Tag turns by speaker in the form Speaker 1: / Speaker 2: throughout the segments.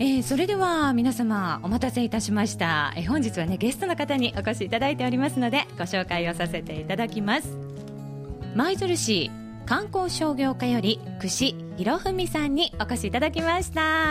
Speaker 1: それでは皆様お待たせいたしました。本日はねゲストの方にお越しいただいておりますのでご紹介をさせていただきます。舞鶴市観光商業課より串博文さんにお越しいただきました。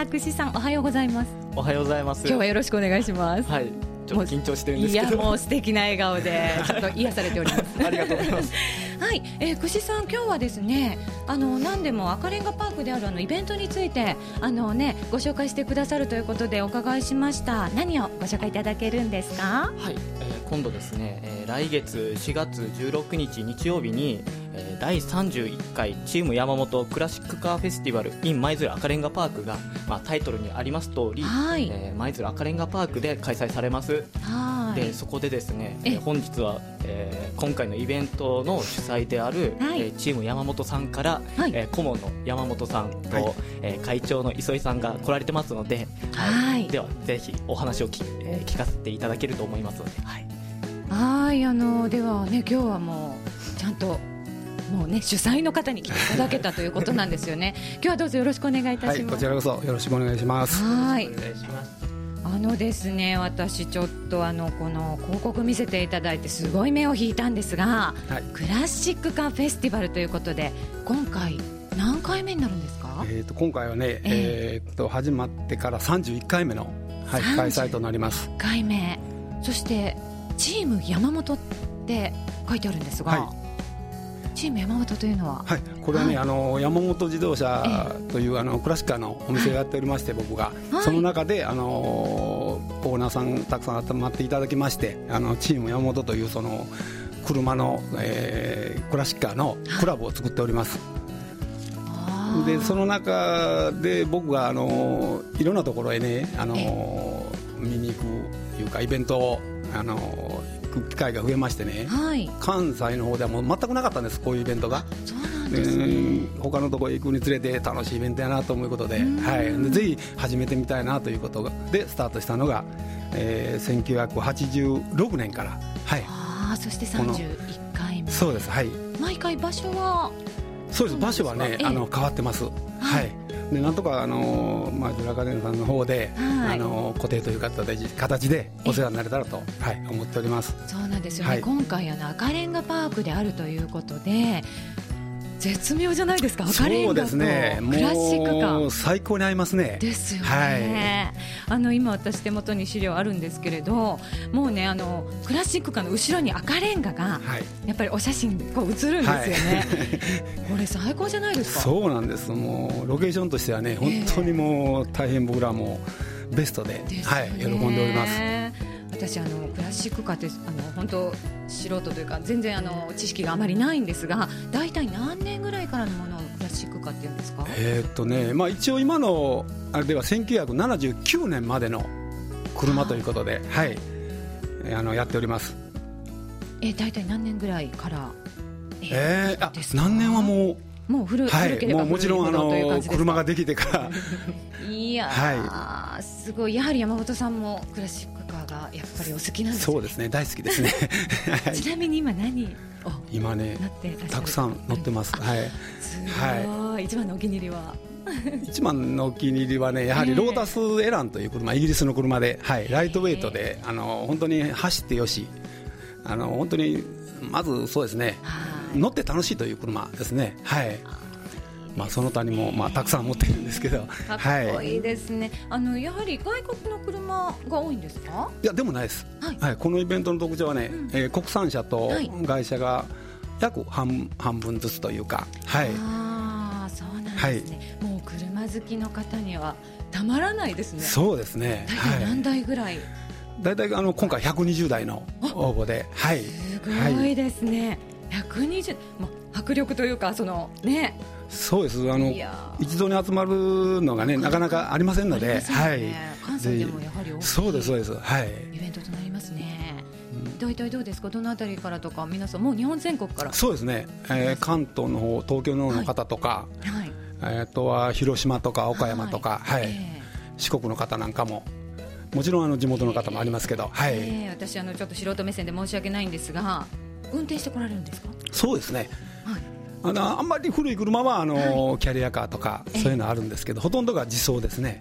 Speaker 1: 串さんおはようございます。
Speaker 2: おはようございます。
Speaker 1: 今日はよろしくお願いします。
Speaker 2: はい、ちょっと緊張してるんですけど、
Speaker 1: いやもう素敵な笑顔でちょっと癒されております
Speaker 2: ありがとうございます
Speaker 1: はい、串さん今日はですね何でも赤レンガパークであるイベントについてご紹介してくださるということでお伺いしました。何をご紹介いただけるんですか？
Speaker 2: はい、今度ですね、来月4月16日日曜日に、第31回チーム山本クラシックカーフェスティバル in 舞鶴赤レンガパークが、タイトルにあります通り、舞鶴赤レンガパークで開催されます。でそこでですね、本日は、今回のイベントの主催である、チーム山本さんから、顧問の山本さんと、会長の磯井さんが来られてますので、ではぜひお話を聞かせていただけると思いますので、
Speaker 1: ではね今日はもうちゃんともうね主催の方に来ていただけたということなんですよね今日はどうぞよろしくお願いいたします。
Speaker 3: こちらこそよろしくお願いします。
Speaker 1: はい、
Speaker 2: お願いします。
Speaker 1: ですね、私ちょっとこの広告見せていただいてすごい目を引いたんですが、クラシックカーフェスティバルということで今回何回目になるんですか？
Speaker 3: 今回はね、始まってから31回目の、開催となります。
Speaker 1: 1回目、そしてチーム山本って書いてあるんですが、チーム山本というのは、
Speaker 3: これはね、山本自動車というクラシッカーのお店をやっておりまして、僕が、その中でオーナーさんたくさん集まっていただきまして、チーム山本というその車の、クラシッカーのクラブを作っております。でその中で僕がいろんなところへね見に行くというかイベントを行く機会が増えましてね、関西の方ではもう全くなかったんです、こういうイベントが。
Speaker 1: そうなんですね。
Speaker 3: 他のところへ行くにつれて楽しいイベントやなということで、でぜひ始めてみたいなということでスタートしたのが、1986年から、
Speaker 1: そして31回目。
Speaker 3: そうです、
Speaker 1: 毎回場所は
Speaker 3: そうです、場所はね、変わってます。でなんとかジュラカデンさんの方で、固定という形でお世話になれたらと、思っております。
Speaker 1: そうなんですよね、今回赤レンガパークであるということで絶妙じゃないですか。赤レンガとクラシックカー、
Speaker 3: もう最高に合いますね。
Speaker 1: ですよね、今私手元に資料あるんですけれど、もうねクラシックカーの後ろに赤レンガがやっぱりお写真こう写るんですよね、これ最高じゃないですか。
Speaker 3: そうなんです、もうロケーションとしてはね本当にもう大変僕らもベストで、喜んでおります。
Speaker 1: 私クラシックカーって本当素人というか全然知識があまりないんですが、大体何年ぐらいからのものをクラシックカーって言うんですか？
Speaker 3: 一応今のあれでは1979年までの車ということで、やっております。
Speaker 1: 大体何年ぐらいからですか？
Speaker 3: 何年はもう
Speaker 1: 古ければ
Speaker 3: もちろん車ができてから
Speaker 1: いやー、すごい。やはり山本さんもクラシックカーがやっぱりお好きなんですね。
Speaker 3: そうですね、大好きですね
Speaker 1: ちなみに今何を
Speaker 3: 今ねたくさん乗ってます。
Speaker 1: すごい。一番のお気に入りは
Speaker 3: 一番のお気に入りはね、やはりロータスエランという車、イギリスの車で、ライトウェイトで本当に走ってよし、本当にまずそうですね、乗って楽しいという車ですね。その他にも、たくさん持ってるんですけど、
Speaker 1: かっこいいですね。やはり外国の車が多いんですか？
Speaker 3: いやでもないです、このイベントの特徴はね、国産車と外車が約半分ずつというか、
Speaker 1: そうなんですね、もう車好きの方にはたまらないですね。
Speaker 3: そうですね。
Speaker 1: 大体何台ぐらい？
Speaker 3: 大体今回120台の応募で、
Speaker 1: すごいですね、120、迫力というか
Speaker 3: そうです、一度に集まるのがねなかなかありませんので、
Speaker 1: 関西でもやはり大きい
Speaker 3: そうです、
Speaker 1: イベントとなりますね。大体どうですか、どのあたりからとか、皆さんもう日本全国から？そうですね、
Speaker 3: 関東の方、東京の方の方とか、あとは広島とか岡山とか、四国の方なんかももちろん地元の方もありますけど、
Speaker 1: 私ちょっと素人目線で申し訳ないんですが、運転してこられるんですか？
Speaker 3: そうですね、あんまり古い車はキャリアカーとかそういうのあるんですけど、ほとんどが自走ですね。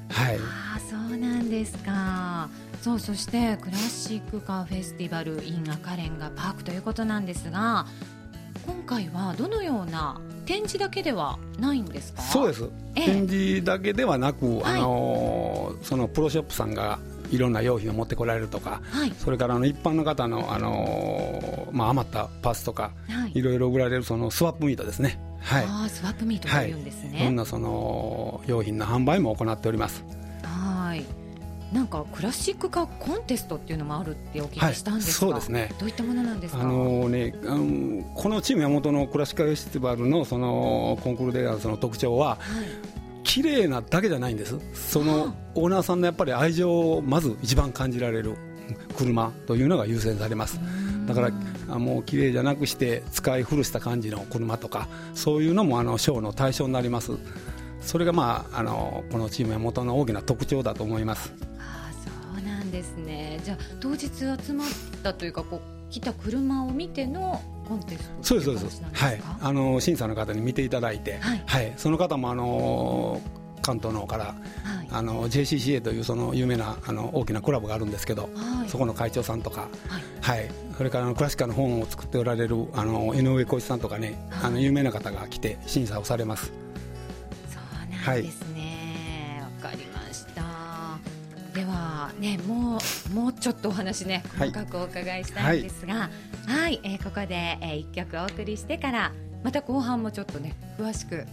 Speaker 3: はい、
Speaker 1: そうなんですか。そしてクラシックカーフェスティバル in 赤レンガパークということなんですが、今回はどのような展示だけではないんですか？
Speaker 3: そうです、展示だけではなく、そのプロショップさんがいろんな用品を持ってこられるとか、それから一般の方の、余ったパーツとか、いろいろ売られるそのスワップミートですね。
Speaker 1: スワップミートというんですね。
Speaker 3: いろんなその用品の販売も行っております。
Speaker 1: なんかクラシックカーコンテストっていうのもあるってお聞きしたんですが、
Speaker 3: そうですね。
Speaker 1: どういったものなんですか？
Speaker 3: このチーム山本のクラシックカーフェスティバルのそのコンクールであるその特徴は、綺麗なだけじゃないんです。そのオーナーさんのやっぱり愛情をまず一番感じられる車というのが優先されます。だからもう綺麗じゃなくして使い古した感じの車とか、そういうのも賞の対象になります。それがこのチーム山本の大きな特徴だと思います。
Speaker 1: そうなんですね。じゃあ当日集まったというか、来た車を見てのコンテスト。
Speaker 3: そうです。審査の方に見ていただいて、その方も関東の方から、JCCA というその有名な大きなクラブがあるんですけど、そこの会長さんとか、それからクラシカルの本を作っておられる井上浩一さんとかね、有名な方が来て審査をされます。
Speaker 1: そうなんですね。わかりました。ではね、もうちょっとお話ね、細かくお伺いしたいんですが、ここで1曲お送りしてから、また後半もちょっとね詳しく、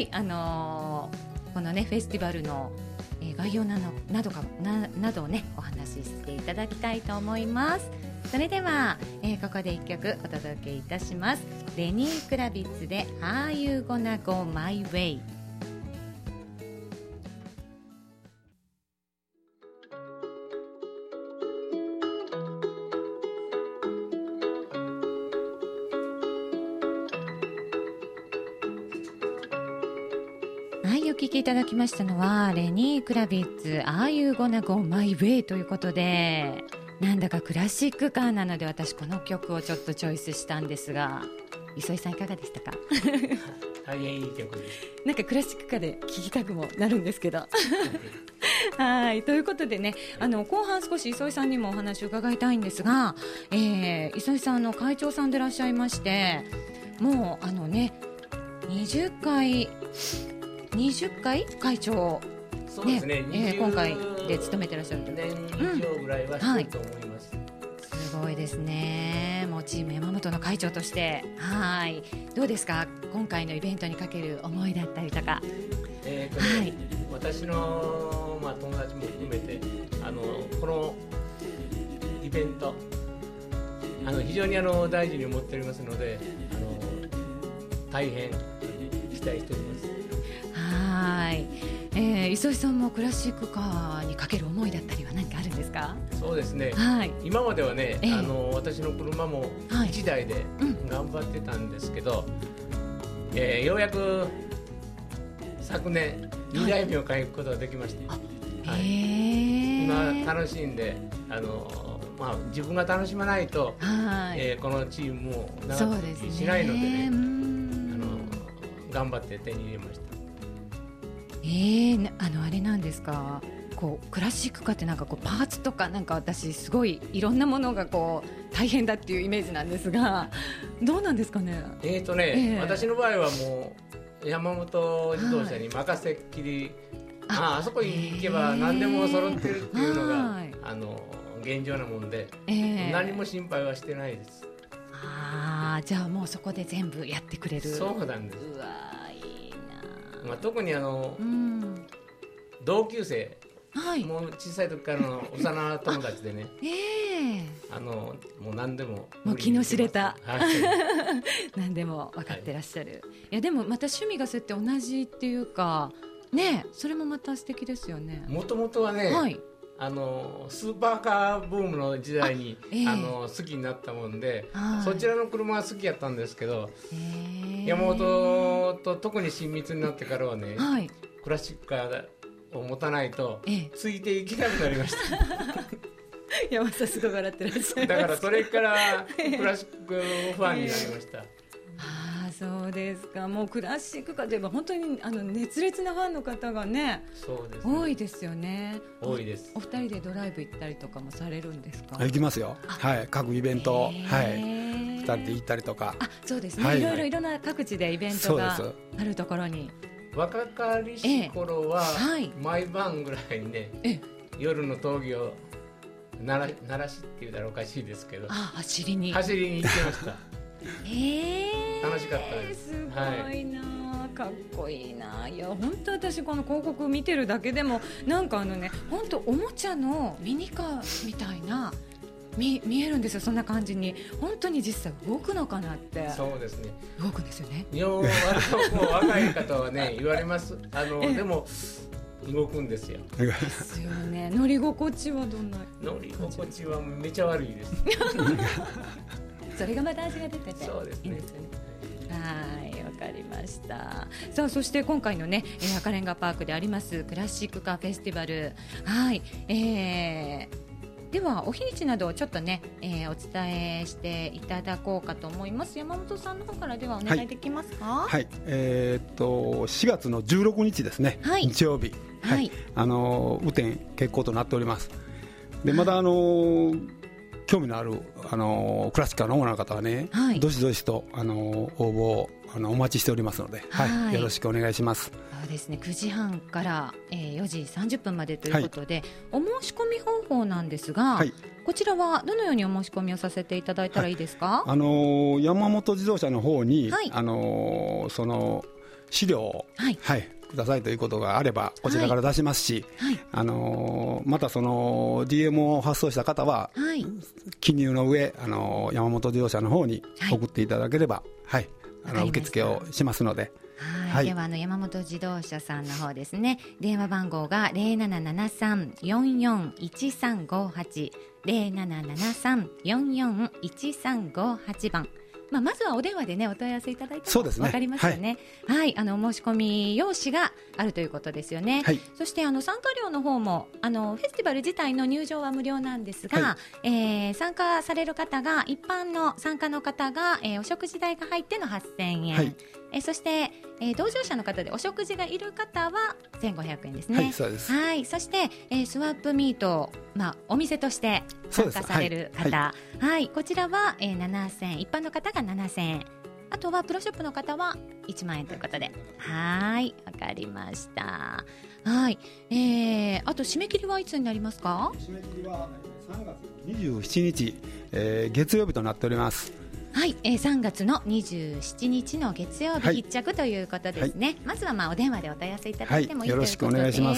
Speaker 1: このねフェスティバルの概要などをねお話ししていただきたいと思います。それでは、ここで1曲お届けいたします。レニー・クラビッツで Are You Gonna Go My Way。お聴きいただきましたのはレニー・クラビッツ Are You Gonna Go My Way ということで、なんだかクラシックカーなので私この曲をちょっとチョイスしたんですが、磯井さんいかがでしたか？
Speaker 4: 大変いい曲です。
Speaker 1: なんかクラシックカーで聴きたくもなるんですけどということでね、後半少し磯井さんにもお話を伺いたいんですが、磯井さんの会長さんでいらっしゃいまして、もう20回会長、
Speaker 4: そうですね、
Speaker 1: 今回で務めてらっしゃると
Speaker 4: 年以上ぐらいはしてると思います。
Speaker 1: すごいですね。もうチーム山本の会長として、どうですか、今回のイベントにかける思いだったりとか。
Speaker 4: 私の、友達も含めてこのイベント非常に大事に思っておりますので、大変期待しております。
Speaker 1: 磯井さんもクラシックカーにかける思いだったりは何かあるんですか？
Speaker 4: そうですね、今まではね、私の車も1台で頑張ってたんですけど、ようやく昨年2台目を買うことができました。今楽しんで自分が楽しまないと、このチームも長続きしないのでね、頑張って手に入れました。
Speaker 1: あれなんですか、クラシックカーってなんかパーツとか、なんか私すごいいろんなものが大変だっていうイメージなんですが、どうなんですかね？
Speaker 4: 私の場合はもう山本自動車に任せっきり、あそこに行けば何でも揃ってるっていうのが現状なもんで、何も心配はしてないです。
Speaker 1: じゃあもうそこで全部やってくれる。
Speaker 4: そうなんです。
Speaker 1: うわいいな。
Speaker 4: 特に同級生、もう小さい時からの幼友達でね、もう何でも
Speaker 1: もう気の知れた、何でも分かってらっしゃる。いやでもまた趣味がそうやって同じっていうかね、それもまた素敵ですよね。
Speaker 4: もともとはね、スーパーカーブームの時代に、好きになったもんで、そちらの車が好きやったんですけど、山本と特に親密になってからはね、クラシックカーを持たないとついていけなくなりました
Speaker 1: 山本さんすごい笑ってらっしゃいます。
Speaker 4: だからそれからクラシックファンになりました。
Speaker 1: そうですか。もうクラシックカーといえば本当に熱烈なファンの方がね、
Speaker 4: そうですね、
Speaker 1: 多いですよね。
Speaker 4: 多いです。
Speaker 1: お二人でドライブ行ったりとかもされるんですか？
Speaker 3: 行きますよ。はい、各イベント、はい、2人で行ったりとか。
Speaker 1: そうですね、いろんな各地でイベントがあるところに。
Speaker 4: 若かりし頃は、毎晩ぐらいにね、夜の峠を鳴らしって言うたらおかしいですけど、走りに行ってました。楽しかったです。
Speaker 1: すごいな、かっこいいな。いや本当私この広告見てるだけでもなんか本当おもちゃのミニカーみたいな見えるんですよ。そんな感じに本当に実際動くのかなって。
Speaker 4: そうですね、
Speaker 1: 動くんですよね。
Speaker 4: 若い方はね言われます。でも動くんですよ。
Speaker 1: ですよね。乗り心地はどんな？
Speaker 4: 乗り心地はめちゃ悪いです。
Speaker 1: それがまた味が出てて、
Speaker 4: そうですね、いいですよね。
Speaker 1: はい、わかりました。さあそして今回のね赤レンガパークでありますクラシックカーフェスティバル、はい、ではお日にちなどをちょっとね、お伝えしていただこうかと思います。山本さんの方からではお願いできますか？
Speaker 3: はい、4月の16日ですね、日曜日、雨天決行となっております。でまだ興味のあるクラシックカーのオーナーの方はね、どしどしと応募をお待ちしておりますので、よろしくお願いします。
Speaker 1: そうですね、9時半から、4時30分までということで、お申し込み方法なんですが、こちらはどのようにお申し込みをさせていただいたらいいですか？
Speaker 3: 山本自動車の方に、その資料を、くださいということがあればこちらから出しますし、またその DM を発送した方は、記入の上山本自動車の方に送っていただければ、受付をしますので。
Speaker 1: では山本自動車さんの方ですね、電話番号が 0773-441358 0773-441358番、まずはお電話でねお問い合わせいただいても分かりますよね。お申し込み用紙があるということですよね。そして参加料の方もフェスティバル自体の入場は無料なんですが、参加される方が一般の参加の方が、お食事代が入っての8000円、そして、同乗者の方でお食事がいる方は1500円ですね。
Speaker 3: そうです。
Speaker 1: そして、スワップミート、お店として参加される方、こちらは、7000円、一般の方が7000円、あとはプロショップの方は1万円ということで、わかりました。あと締め切りはいつになりますか？
Speaker 3: 締め切りは3月27日、月曜日となっております。
Speaker 1: 3月の27日の月曜日必着ということですね。まずはお電話でお問い合わせいただいてもいいということです。よろしくお願いします。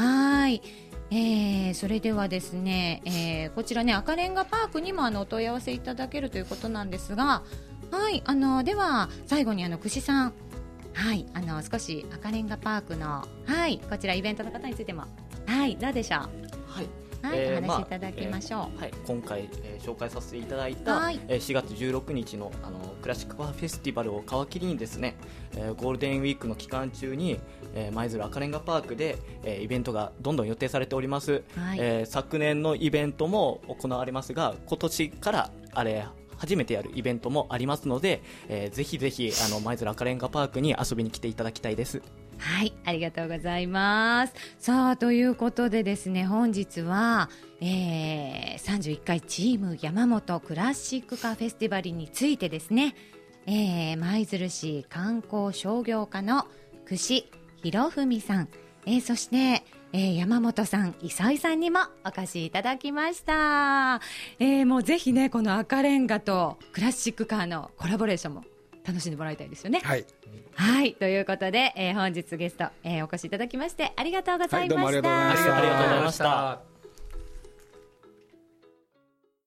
Speaker 1: それではですね、こちらね赤レンガパークにもお問い合わせいただけるということなんですが、では最後に串さん、少し赤レンガパークの、こちらイベントの方についてもどうでしょう？お話しいただきましょう。
Speaker 2: 今回、紹介させていただいた、4月16日のクラシックカーフェスティバルを皮切りにですね、ゴールデンウィークの期間中に舞鶴赤レンガパークで、イベントがどんどん予定されております。昨年のイベントも行われますが、今年から初めてやるイベントもありますので、ぜひぜひ舞鶴赤レンガパークに遊びに来ていただきたいです。
Speaker 1: ありがとうございます。さあということでですね、本日は、31回チーム山本クラシックカーフェスティバルについてですね、舞鶴市観光商業課の串博文さん、そして、山本さん、磯井さんにもお越しいただきました。もうぜひねこの赤レンガとクラシックカーのコラボレーションも楽しんでもらいたいですよね。ということで、本日ゲスト、お越しいただきましてありがとうございました。
Speaker 3: どうもありがとうございました。
Speaker 2: ありがとうございました。